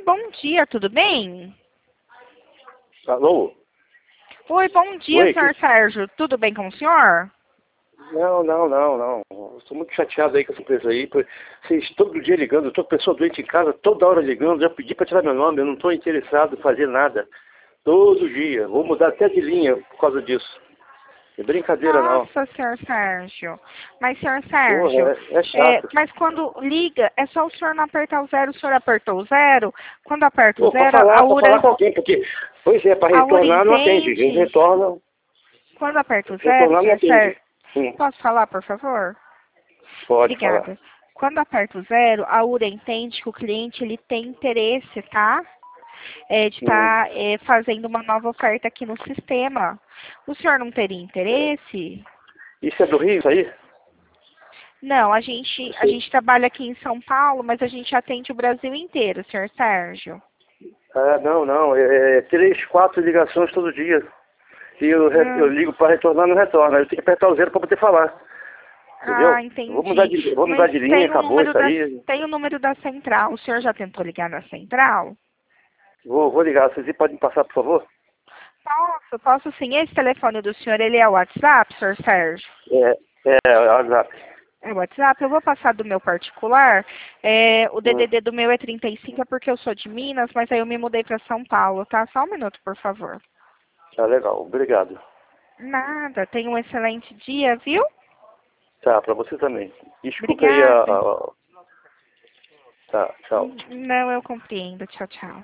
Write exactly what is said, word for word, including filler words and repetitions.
bom dia, tudo bem? Alô? Oi, bom dia, Oi, senhor que... Sérgio. Tudo bem com o senhor? Não, não, não, não. Estou muito chateado aí com essa empresa aí. Vocês todo dia ligando, eu estou com pessoa doente em casa, toda hora ligando, já pedi para tirar meu nome, eu não estou interessado em fazer nada. Todo dia. Vou mudar até de linha por causa disso. É brincadeira não. Nossa, senhor Sérgio. Mas, senhor Porra, Sérgio, é, é é, chato. mas quando liga, é só o senhor não apertar o zero, o senhor apertou o zero. Quando aperta o Pô, para zero, falar, a para falar URA, com alguém, porque, pois é, para a URA retornar não atende. A gente entende. retorna, Quando aperta o zero, retornar não senhor atende. Sérgio, Hum, posso falar, por favor? pode falar. Obrigada. Quando aperta o zero, a URA entende que o cliente ele tem interesse, tá? É, de Hum. estar fazendo uma nova oferta aqui no sistema. O senhor não teria interesse? Isso é do Rio, isso aí? Não, a gente, a Você... gente trabalha aqui em São Paulo, mas a gente atende o Brasil inteiro, senhor Sérgio. Ah, não, não. É, é três, quatro ligações todo dia. E eu, re- eu Ah, ligo para retornar, não retorna. Eu tenho que apertar o zero para poder falar. ah, Entendeu? Eu vou mudar entendi. de, vou mudar Mas de linha, tem o acabou número isso da, aí. tem o número da central. O senhor já tentou ligar na central? Vou, vou ligar. Vocês podem passar, por favor? Posso, posso sim. Esse telefone do senhor, ele é o WhatsApp, senhor Sérgio? É, é, WhatsApp. É o WhatsApp? Eu vou passar do meu particular. É, o Hum, D D D do meu é trinta e cinco, é porque eu sou de Minas, mas aí eu me mudei para São Paulo, tá? Só um minuto, por favor. tá legal. Obrigado. Nada. Tenha um excelente dia, viu? Tá, para você também. Desculpa aí a, Obrigada. a... Tá, tchau. Não, eu compreendo. Tchau, tchau.